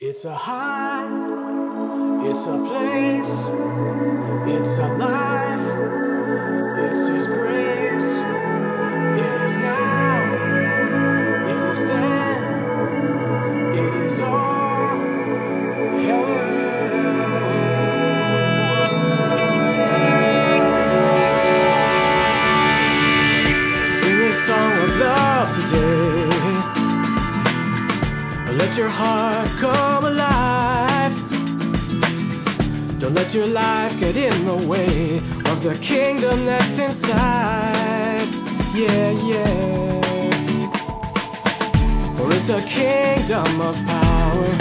It's a heart, it's a place, it's a life, it's His grace. It is now, it is then, it is all Sing a song of love today. Let your heart come alive. Don't let your life get in the way of the kingdom that's inside. Yeah, yeah. For it's a kingdom of power.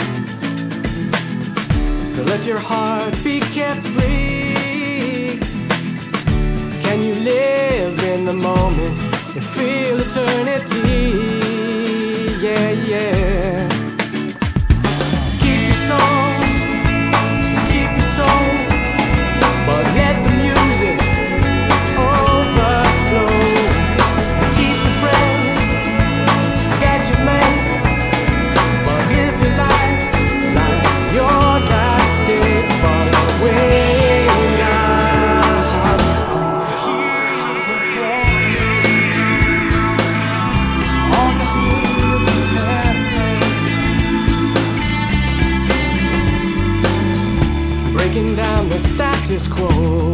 So let your heart be kept free. Can you live in the moment and feel eternity? Yeah, yeah. Breaking down the status quo,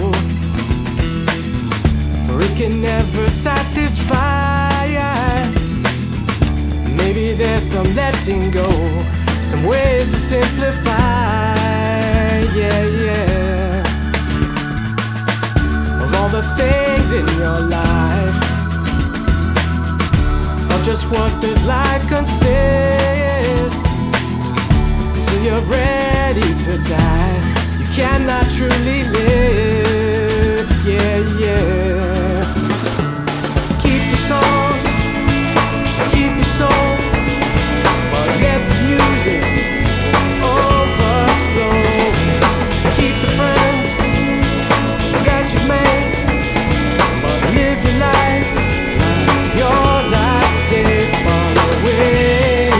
for it can never satisfy. Maybe there's some letting go, some ways to simplify. Yeah, yeah. Of all the things in your life, of just what this life consists, till you're ready to die, cannot truly live. Yeah, yeah. Keep your soul, keep your soul, but let the music overflow. Keep the friends that you've made, but live your life like your last day following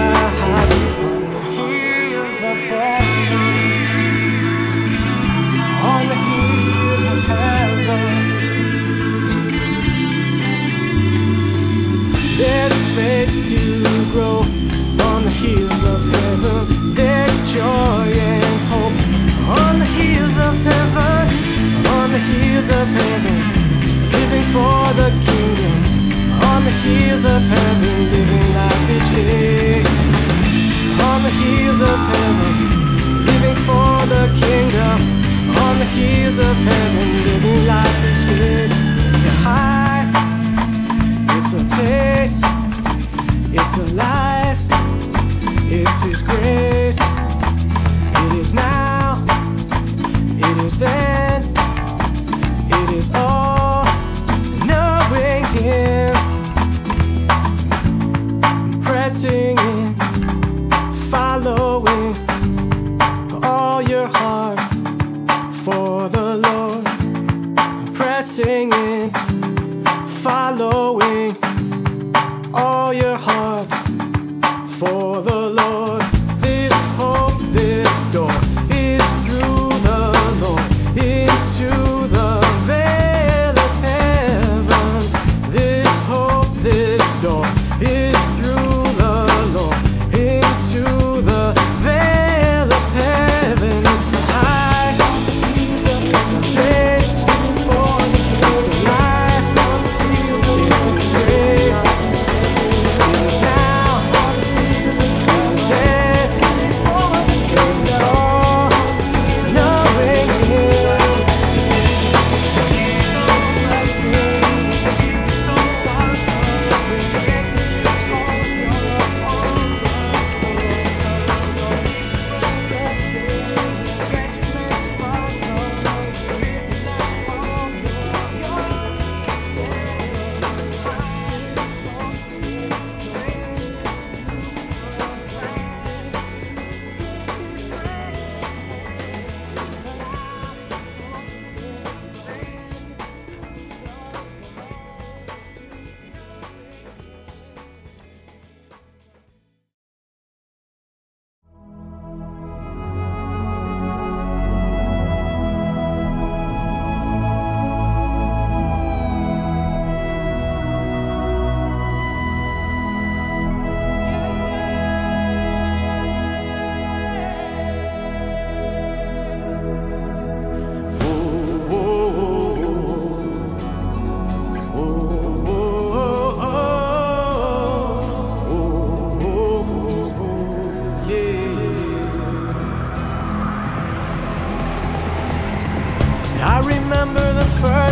God. On the heels of fashion,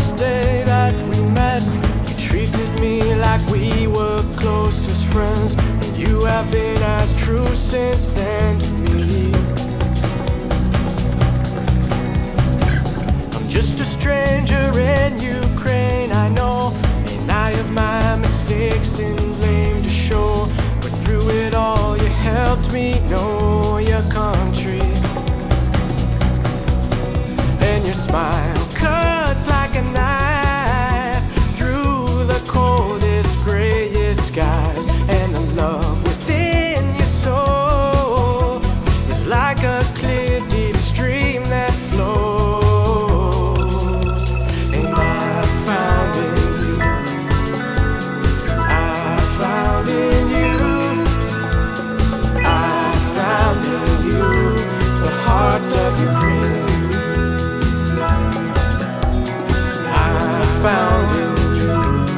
first day that we met, you treated me like we were closest friends. And you have been as true since then to me. I'm just a stranger in Ukraine, I know, and I have my mistakes and blame to show. But through it all, you helped me know your country. And your smile cuts like a knife through the coldest, grayest skies. And the love within your soul is like a clear, deep stream that flows. And I found in you, I found in you, I found in you the heart of Ukraine. I found in you,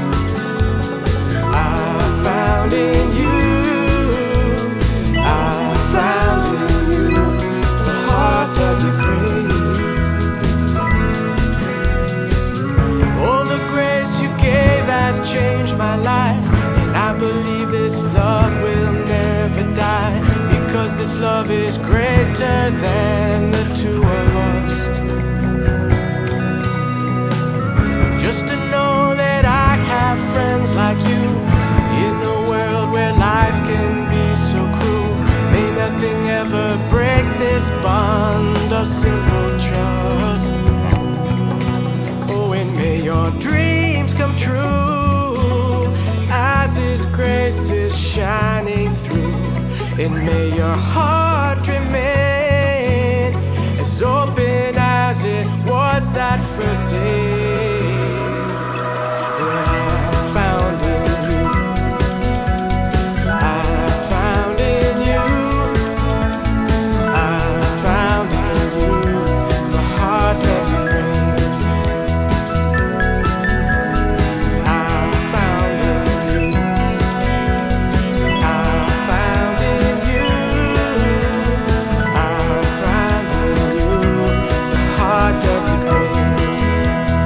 I found in you, I found in you the heart of Ukraine. All the grace you gave has changed my life, and I believe this love will never die, because this love is greater than the two of us. Just to know that I have friends like you in a world where life can be so cruel. May nothing ever break this bond of simple trust. Oh, and may your dreams come true as His grace is shining through. And may your heart remain as open as it was that first day. I found in you, I found in you, I found in you the heart of Ukraine. I found in you, I found in you, I found in you the heart of Ukraine.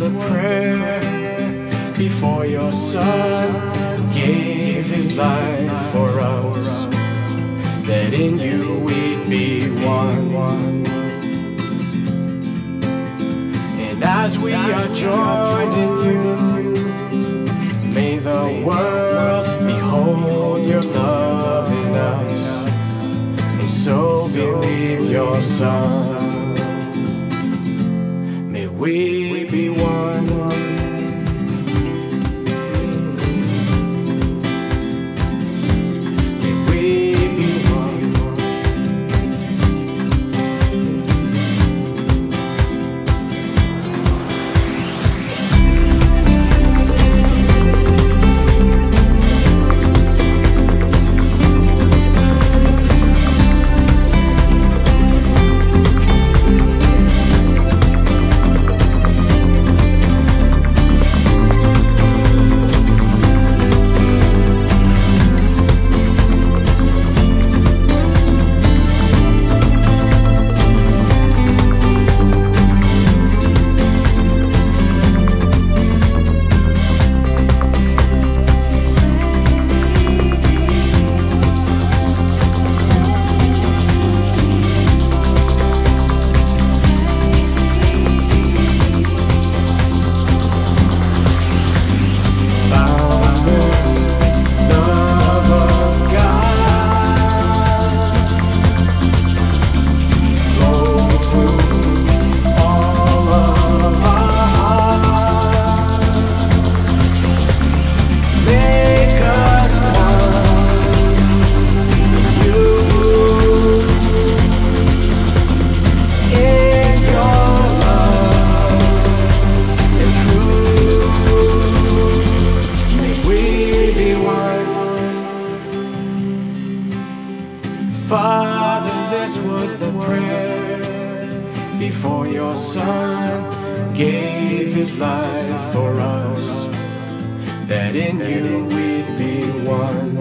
the prayer before your Son gave his life for us, that in you we'd be one. And as we are joined in you, may the world behold your love in us, and so believe your Son. May we be one. May we be one. Father, this was the prayer before your Son gave his life for us, that in you we'd be one.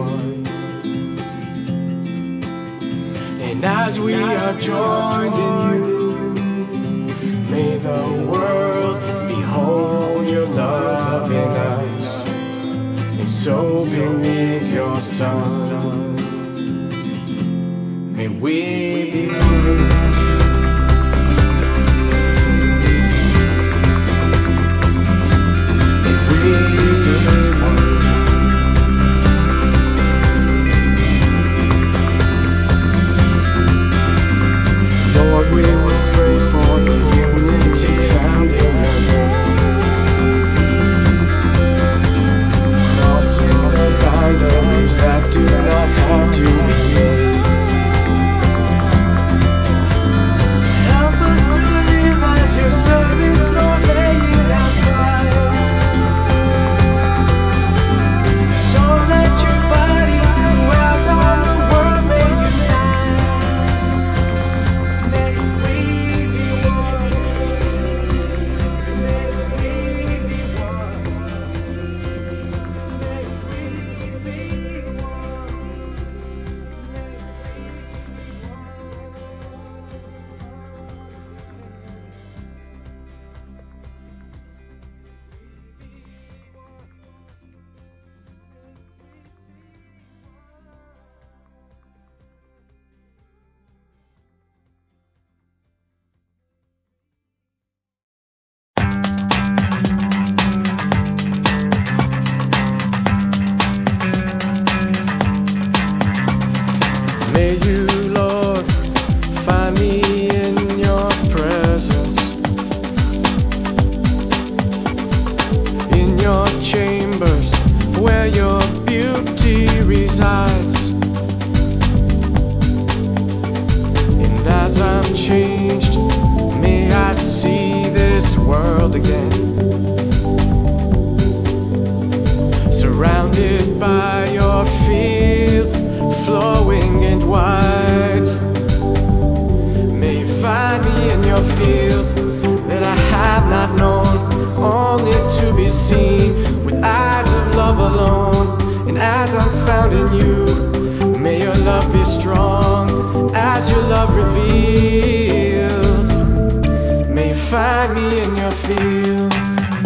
And as we are joined in you, may the world behold your love in us, and so believe your Son. May we be one. May you, Lord, find me in your presence, in your chambers where your beauty resides. And as I'm changed, may I see this world again, surrounded by your fields, flowing and wide. May you find me in your fields that I have not known, only to be seen with eyes of love alone. And as I'm found in you, may your love be strong as your love reveals. May you find me in your fields.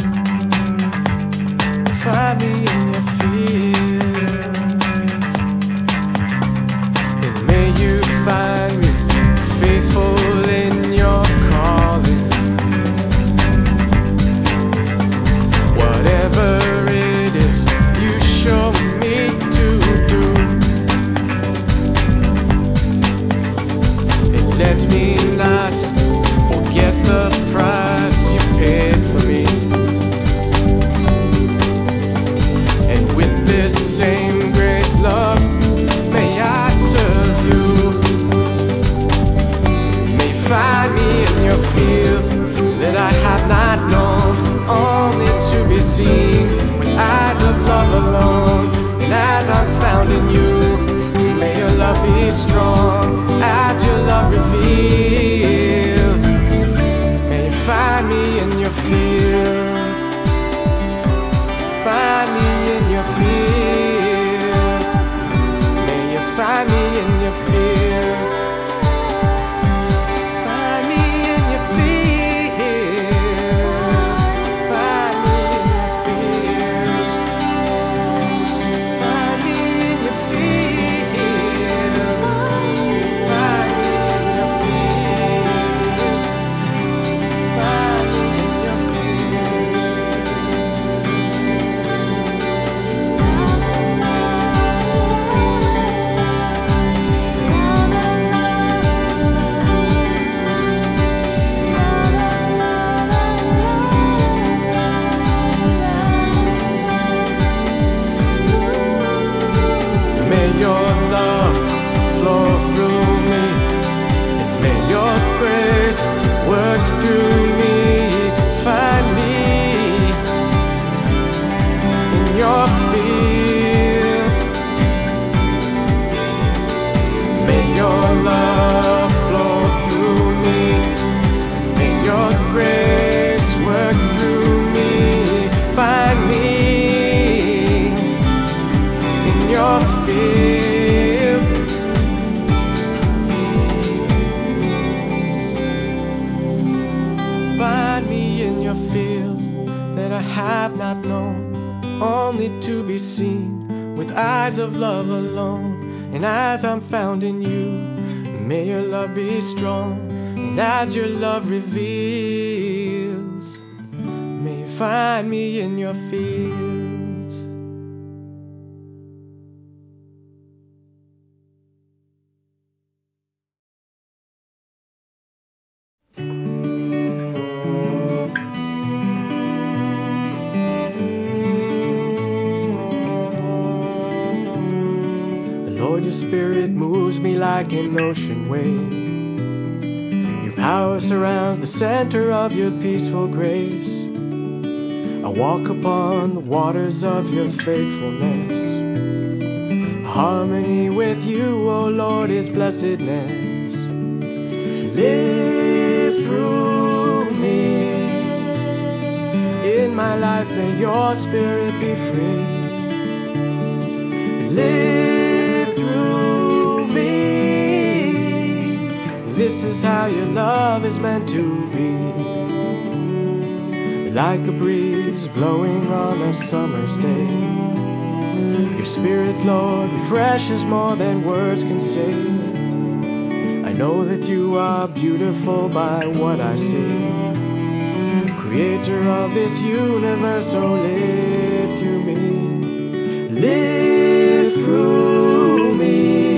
your love flow through me. May your grace work through me. Find me in your fields. Find me in your fields that I have not known, only to be seen with eyes of love alone. And as I'm found in you, may your love be strong. And as your love reveals, may you find me in your fields. Lord, your spirit moves me like an ocean wave. Your power surrounds the center of your peaceful grace. I walk upon the waters of your faithfulness. Harmony with you, O Lord, is blessedness. Live through me. In my life, may your spirit be free. Live through me. This is how your love is meant to be. Like a breeze blowing on a summer's day. Your spirit, Lord, refreshes more than words can say. I know that you are beautiful by what I see. Creator of this universe, oh, live through me. Live through me.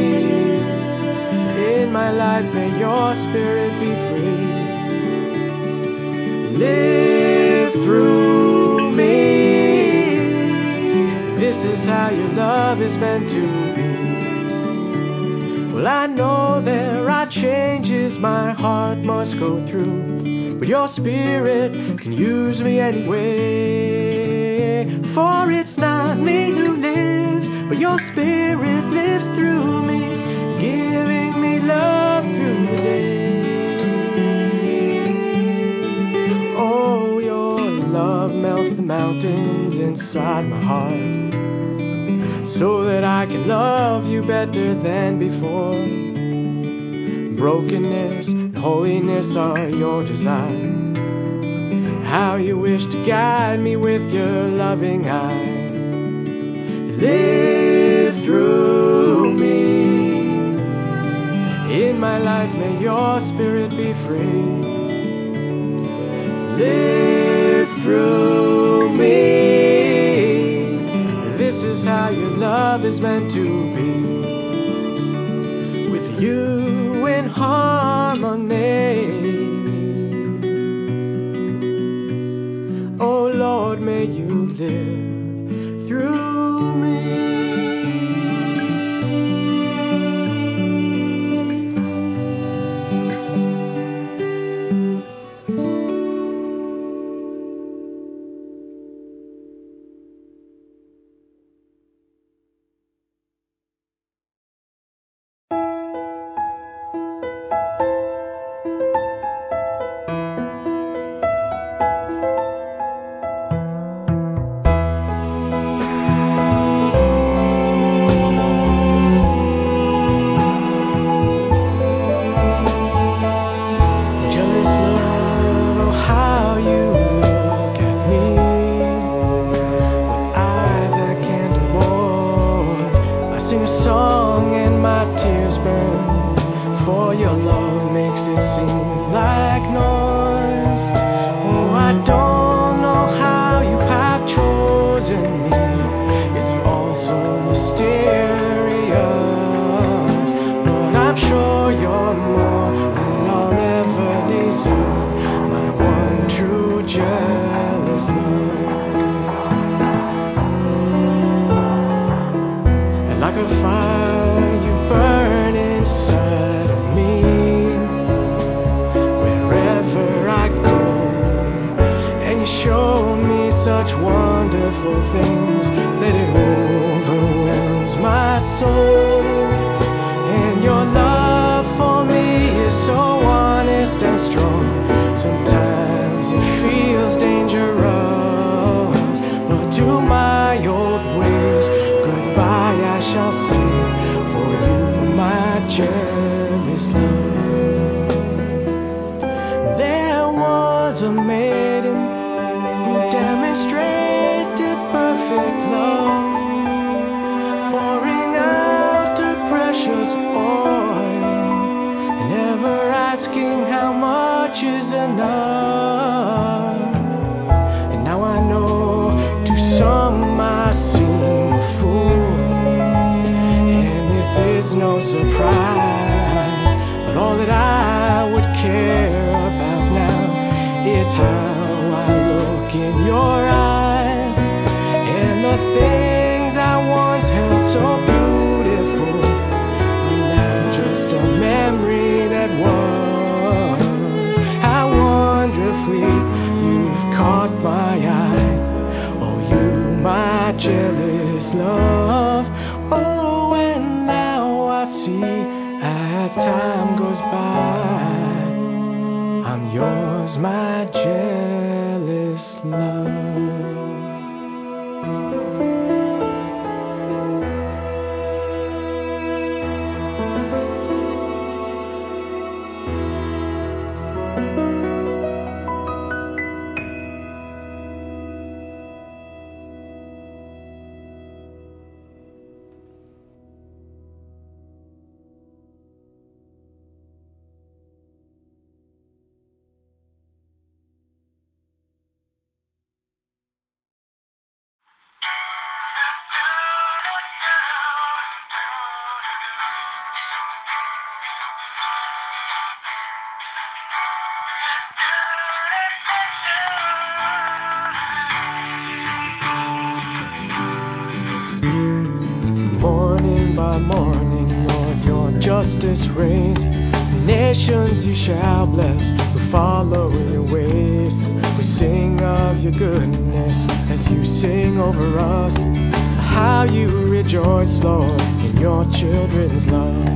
In my life, may your spirit be free. Live through me. This is how your love is meant to be. Well, I know there are changes my heart must go through, but your spirit can use me anyway. For it's not me who lives, but your spirit lives through me, giving me love through the day. Oh, your love melts the mountains inside my heart, so that I can love you better than before. Brokenness and holiness are your desire. How you wish to guide me with your loving eye. Live through me. In my life, may your spirit be free. Live through me. This is how your love is meant to be. With you in harmony. Oh Lord, may you live through me. Soul, and your love a maiden who demonstrated perfect love, pouring out her precious oil, and never asking how much is enough. And now I know to some I seem a fool, and this is no surprise, but all that I would care about now is how I look in your eyes, and the things I once held so beautiful are now just a memory that was. How wonderfully you've caught my eye, oh you my jealous love. Oh, and now I see as time goes by, I'm yours, my jealous love. Morning by morning, Lord, your justice reigns. Nations you shall bless who follow in your ways. We sing of your goodness as you sing over us, how you rejoice, Lord, in your children's love.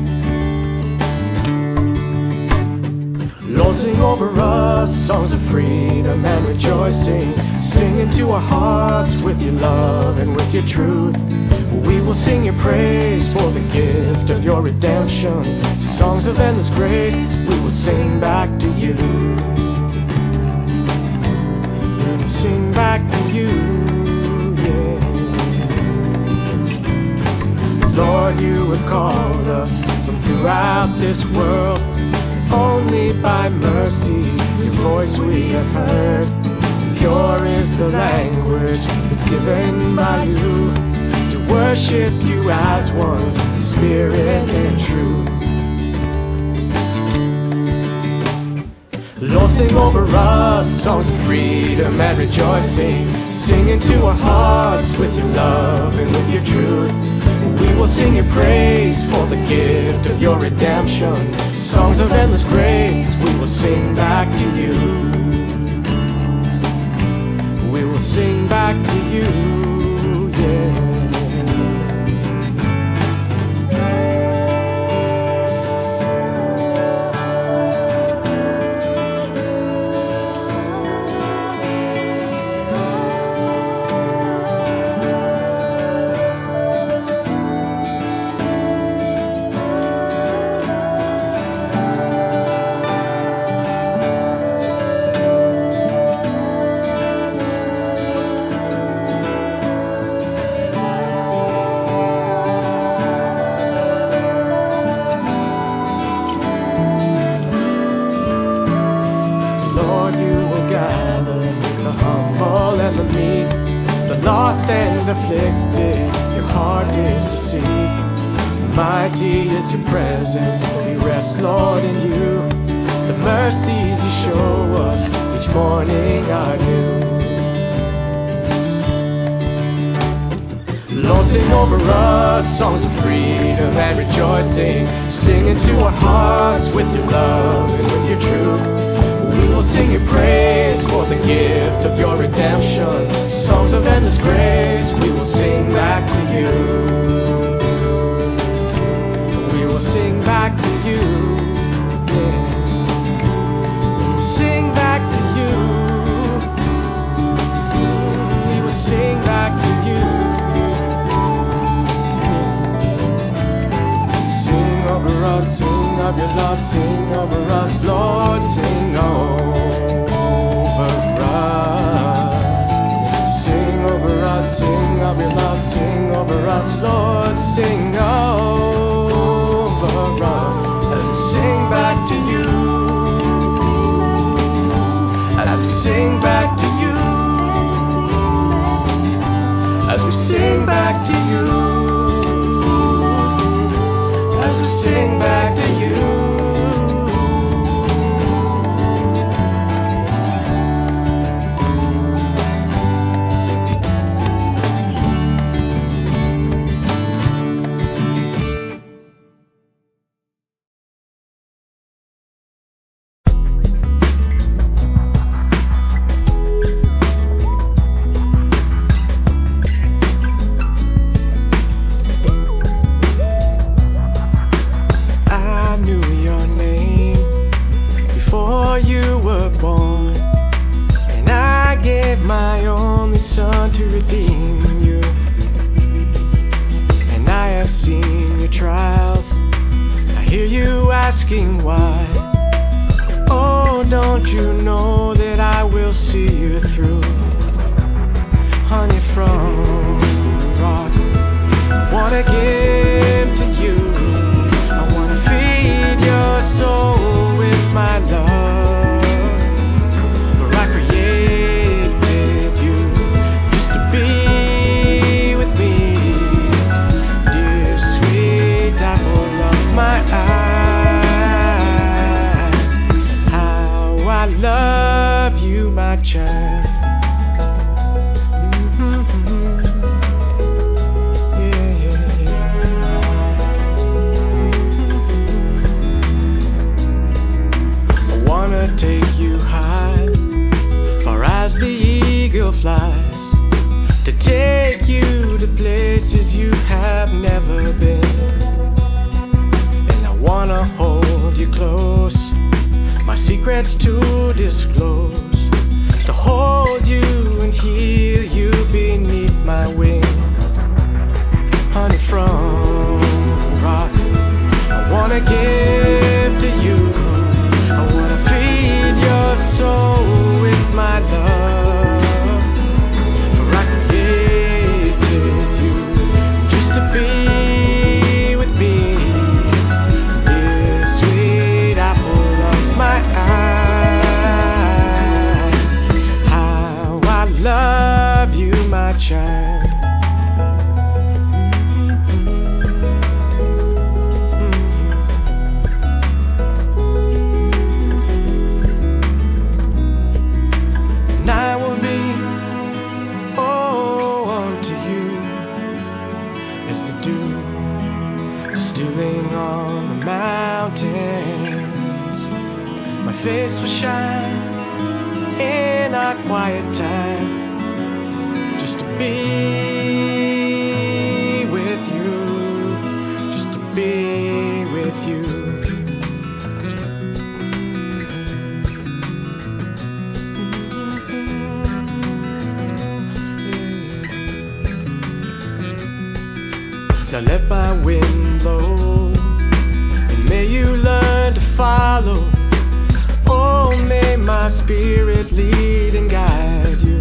Lord, sing over us songs of freedom and rejoicing. Sing into our hearts with your love and with your truth. We will sing your praise for the gift of your redemption. Songs of endless grace we will sing back to you. We will sing back to you, yeah. Lord, you have called us from throughout this world. Only by mercy your voice we have heard. Pure is the language that's given by you, to worship you as one, Spirit and truth. Lord, sing over us songs of freedom and rejoicing. Sing into our hearts with your love and with your truth. We will sing your praise for the gift of your redemption. Songs of endless grace we will sing back to you. We will sing back to you, yeah. Afflicted, your heart is to see. Mighty is your presence, we rest, Lord, in you. The mercies you show us each morning are new. Lord, sing over us songs of freedom and rejoicing. Sing into our hearts with your love and with your truth. We will sing your praise for the gift of your redemption. Songs of endless grace we will sing back to you. We will sing back to you, yeah. We will sing back to you. We will sing back to you. Sing over us, sing of your love, sing over us, Lord, sing, oh. hear you asking why. Oh, don't you know that I will see you through? Honey from the rock, I wanna give to you. I wanna feed your soul with my love. For I created you just to be with me. Dear sweet apple of my eye, how I love you, my child. Take you high, far as the eagle flies, to take you to places you have never been. And I wanna hold you close, my secrets to disclose, to hold you and heal you beneath my wing. Honey from the rock, I wanna give to you. I wanna feed your soul with my love. For I created you just to be with me. Dear sweet apple of my eye, how I love you, my child. Face will shine in our quiet time, just to be with you, just to be with you. Now let my wind blow, and may you learn to follow. Oh, may my spirit lead and guide you,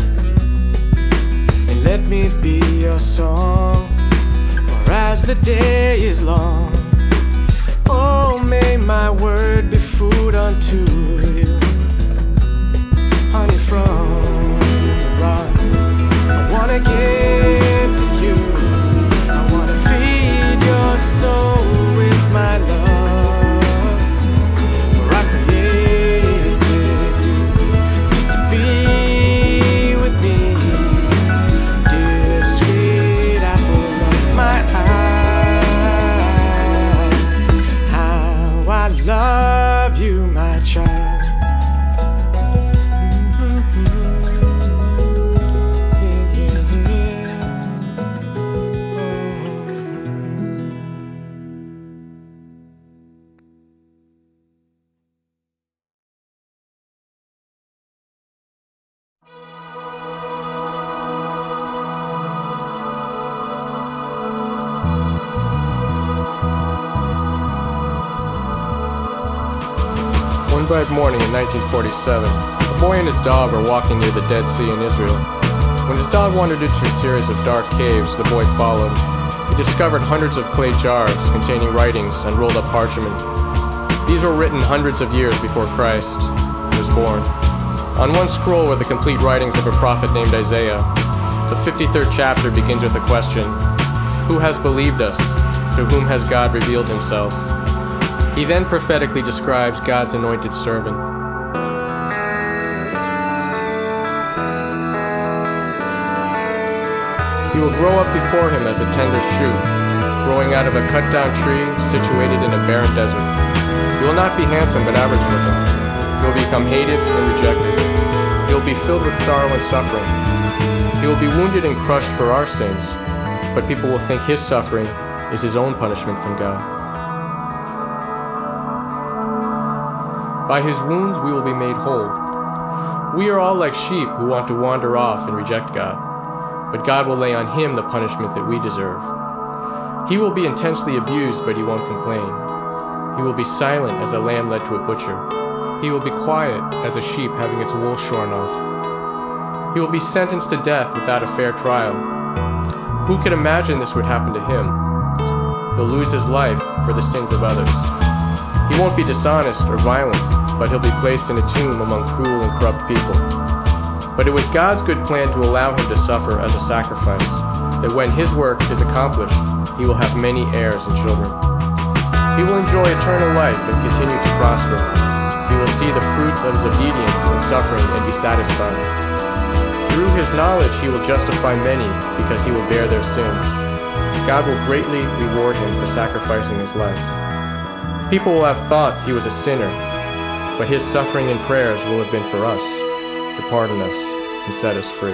and let me be your song, for as the day is long. Oh, may my word be food unto you. Honey from the rock, I wanna give to you. I wanna feed your soul with my love. Love you, my child. One bright morning in 1947, a boy and his dog were walking near the Dead Sea in Israel. When his dog wandered into a series of dark caves, the boy followed. He discovered hundreds of clay jars containing writings on rolled up parchment. These were written hundreds of years before Christ was born. On one scroll were the complete writings of a prophet named Isaiah. The 53rd chapter begins with a question: who has believed us? To whom has God revealed himself? He then prophetically describes God's anointed servant. He will grow up before him as a tender shoot, growing out of a cut-down tree situated in a barren desert. He will not be handsome but average looking. He will become hated and rejected. He will be filled with sorrow and suffering. He will be wounded and crushed for our sins, but people will think his suffering is his own punishment from God. By his wounds we will be made whole. We are all like sheep who want to wander off and reject God, but God will lay on him the punishment that we deserve. He will be intensely abused, but he won't complain. He will be silent as a lamb led to a butcher. He will be quiet as a sheep having its wool shorn off. He will be sentenced to death without a fair trial. Who could imagine this would happen to him? He'll lose his life for the sins of others. He won't be dishonest or violent, but he'll be placed in a tomb among cruel and corrupt people. But it was God's good plan to allow him to suffer as a sacrifice, that when his work is accomplished, he will have many heirs and children. He will enjoy eternal life and continue to prosper. He will see the fruits of his obedience and suffering and be satisfied. Through his knowledge he will justify many because he will bear their sins. God will greatly reward him for sacrificing his life. People will have thought he was a sinner, but his suffering and prayers will have been for us, to pardon us and set us free.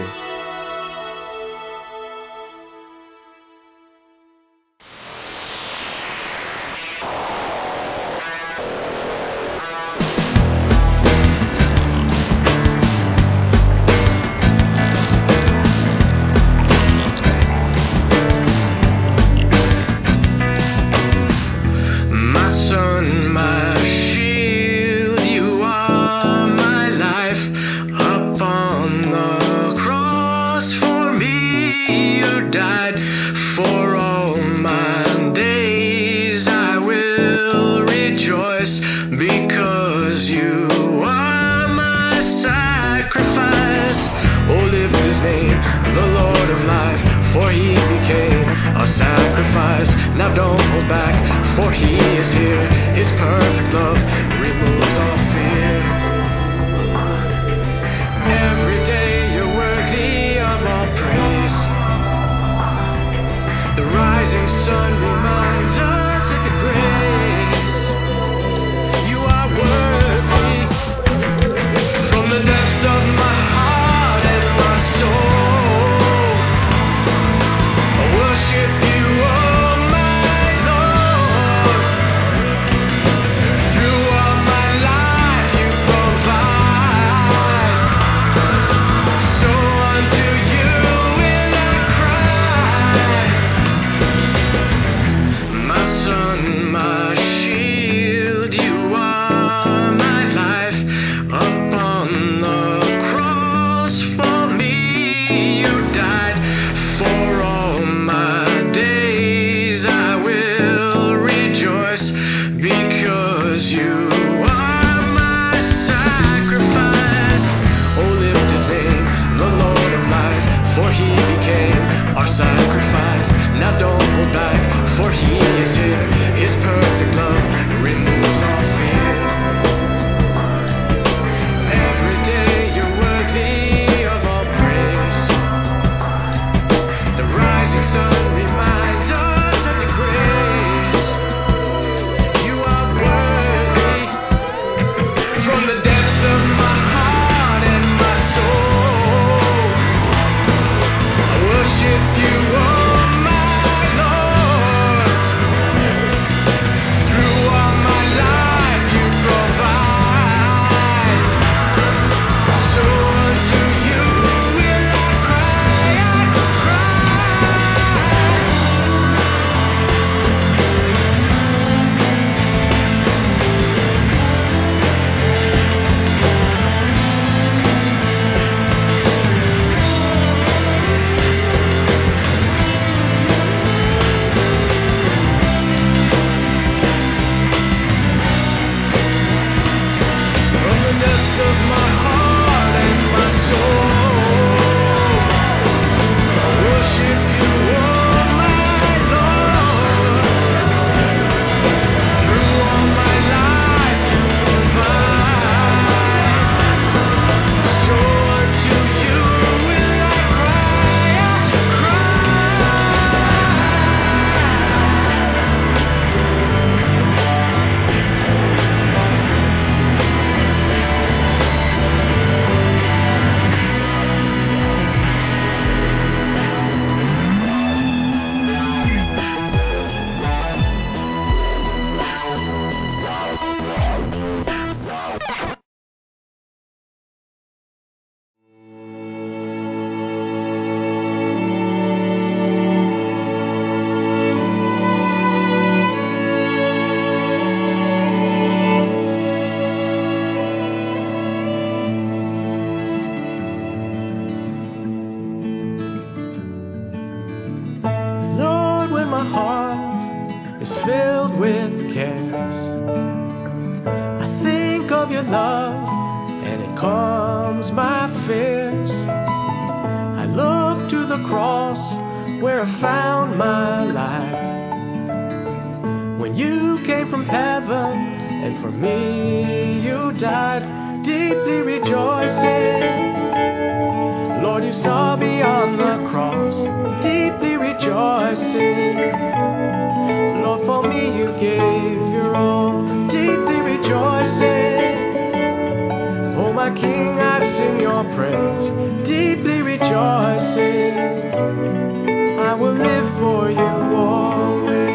of your love, and it calms my fears. I look to the cross where I found my life. When you came from heaven, and for me you died, deeply rejoicing. Lord, you saw beyond the cross, deeply rejoicing. Lord, for me you gave your all, deeply rejoicing. Oh, my King, I sing your praise, deeply rejoicing. I will live for you always.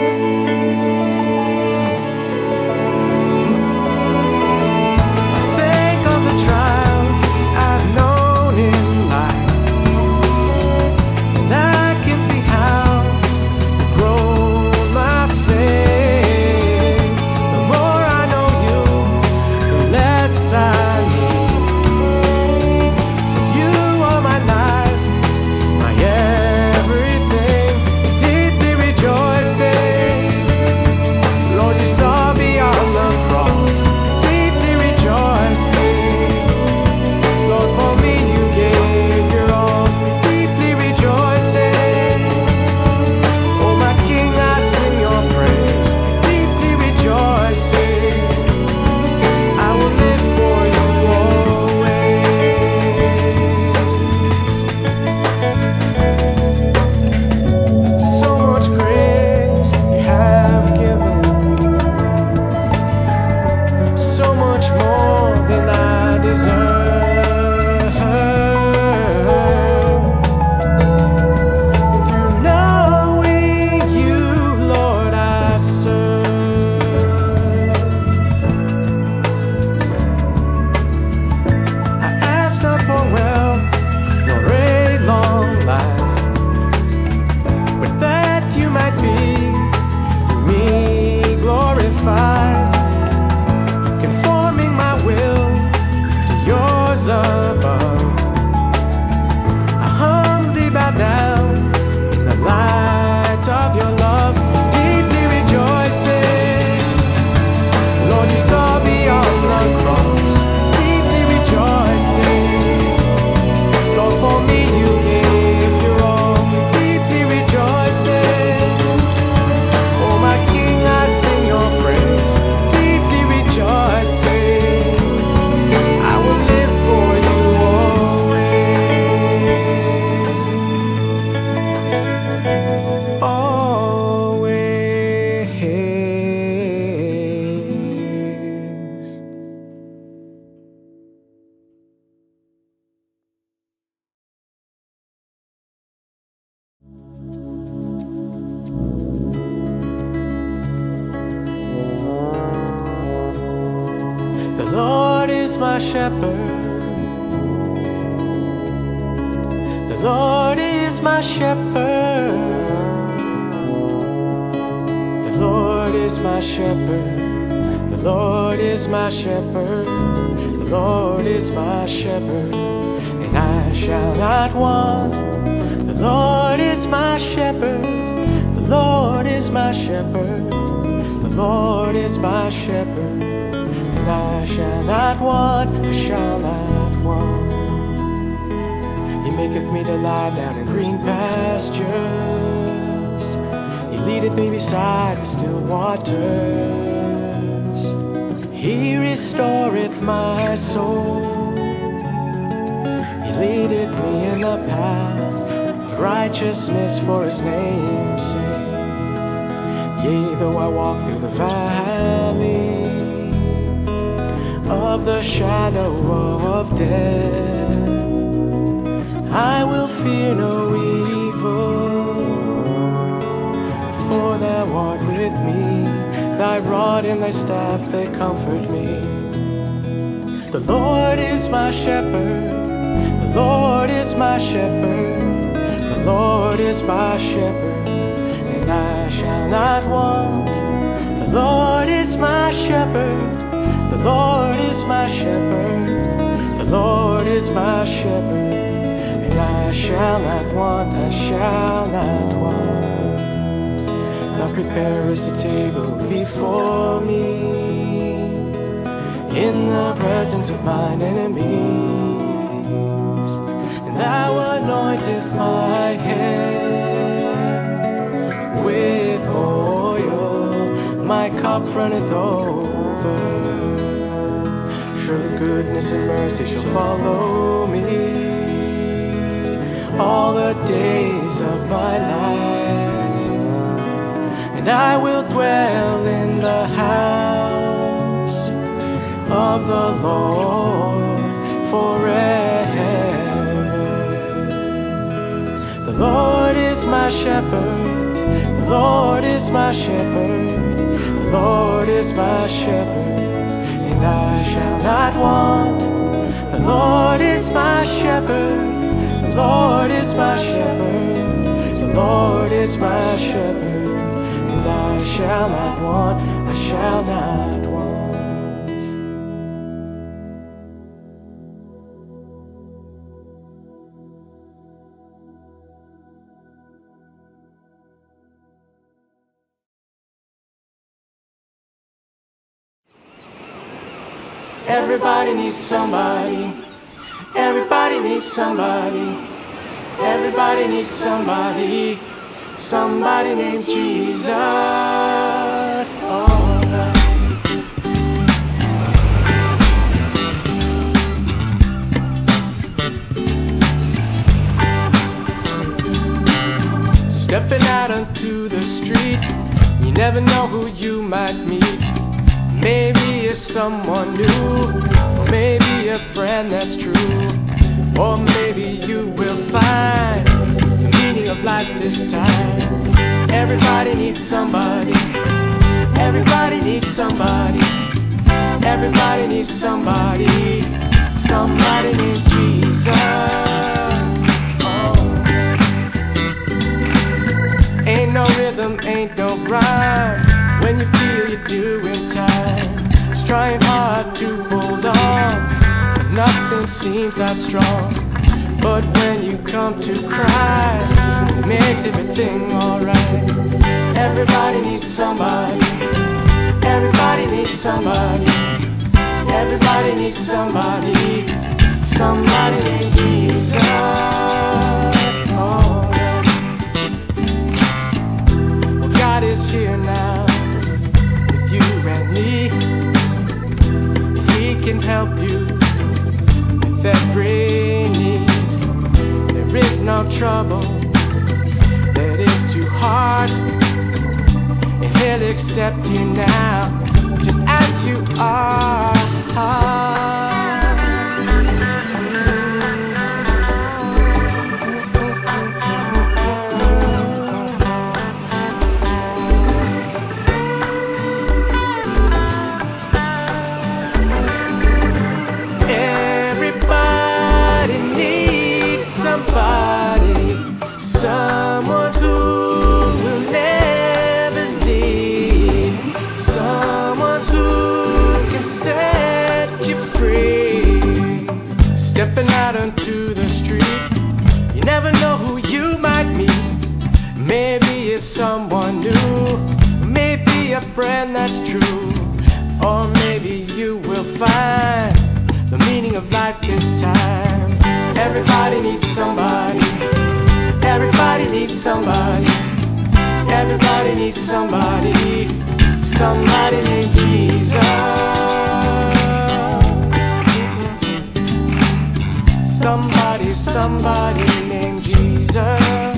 Think of the trials I've known in life, and I can see how you grow my faith. The more I know you, the less I need. You are my life, my everything, deeply rejoicing. Lord, you saw beyond the cross, deeply rejoicing. Lord, for me you gave your all, deeply rejoicing. Oh, my King, I sing your praise, deeply rejoicing. I will live for you always. So much grace you have given, so much more than I deserve. Through knowing you, Lord, I serve. I ask not for wealth nor a long life, but that you might be through me glorified, conforming my will to yours above. I humbly bow down in the light of your love, deeply rejoicing. Lord, you saw beyond the cross, deeply rejoicing. Lord, for me you gave your all, deeply rejoicing. Oh, my King, I sing your praise, deeply rejoicing. I will live for you always. The Lord is my shepherd. The Lord is my shepherd. The Lord is my shepherd. The Lord is my shepherd. The Lord is my shepherd, and I shall not want. The Lord is my shepherd. The Lord is my shepherd. The Lord is my shepherd, and I shall not want. I shall not want. He maketh me to lie down in green pastures. He leadeth me beside the still waters. He restoreth my soul. He leadeth me in the paths of righteousness for his name's sake. Yea, though I walk through the valley of the shadow of death, I will fear no evil, for thou art with me. Thy rod and thy staff, they comfort me. The Lord is my shepherd. The Lord is my shepherd. The Lord is my shepherd, and I shall not want. The Lord is my shepherd. The Lord is my shepherd. The Lord is my shepherd, and I shall not want. I shall not want. Thou preparest a table before me in the presence of mine enemies. And thou anointest my head with oil, my cup runneth over. Surely goodness and mercy shall follow me all the days of my life, and I will dwell in the house of the Lord forever. The Lord is my shepherd, the Lord is my shepherd, the Lord is my shepherd, and I shall not want. The Lord is my shepherd, the Lord is my shepherd, the Lord is my shepherd, and I shall not want, I shall not want. Everybody needs somebody. Everybody needs somebody. Everybody needs somebody. Somebody named Jesus. All right. Stepping out onto the street, you never know who you might meet. Maybe it's someone new, or maybe a friend that's true, or maybe you will find the meaning of life this time. Everybody needs somebody. Everybody needs somebody. Everybody needs somebody. Somebody needs Jesus. Oh. Ain't no rhythm, ain't no rhyme when you feel you're doing time. Just trying hard to hold on, but nothing seems that strong. But when you come to Christ, it makes everything alright. Everybody needs somebody. Everybody needs somebody. Everybody needs somebody. Somebody needs Jesus. Oh, yeah. Well, God is here now with you and me. He can help you with every need. There is no trouble that is too hard, and He'll accept you now, just as you are. Everybody needs somebody, someone who will never leave, someone who can set you free. Stepping out onto the street, you never know who you might meet. Maybe it's someone new, maybe a friend that's true, or maybe you will find the meaning of life this time. Everybody needs somebody. Everybody needs somebody. Everybody needs somebody. Somebody needs Jesus. Somebody named Jesus.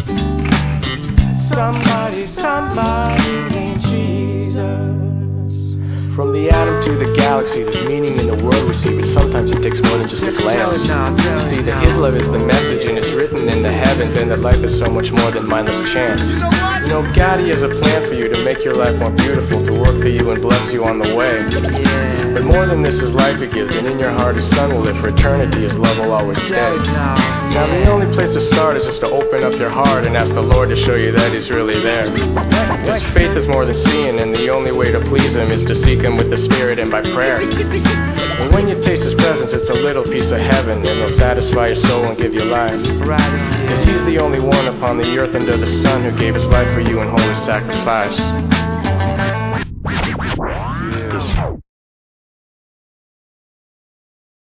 Somebody named Jesus. From the atom to the galaxy, there's meaning in the world we see, but sometimes it takes more than just a glance. See, that His love is the message, and it's written in the heavens, and that life is so much more than mindless chance. You know, God, He has a plan for you to make your life more beautiful, to work for you and bless you on the way. But more than this is life He gives, and in your heart His Son will live for eternity, His love will always stay. Now, the only place to start is just to open up your heart and ask the Lord to show you that He's really there. Because faith is more than seeing, and the only way to please Him is to seek Him with the Spirit and by prayer. And when you taste His presence, it's a little piece of heaven, and He'll satisfy your soul and give you life. Because He's the only one upon the earth under the sun who gave His life for you in holy sacrifice.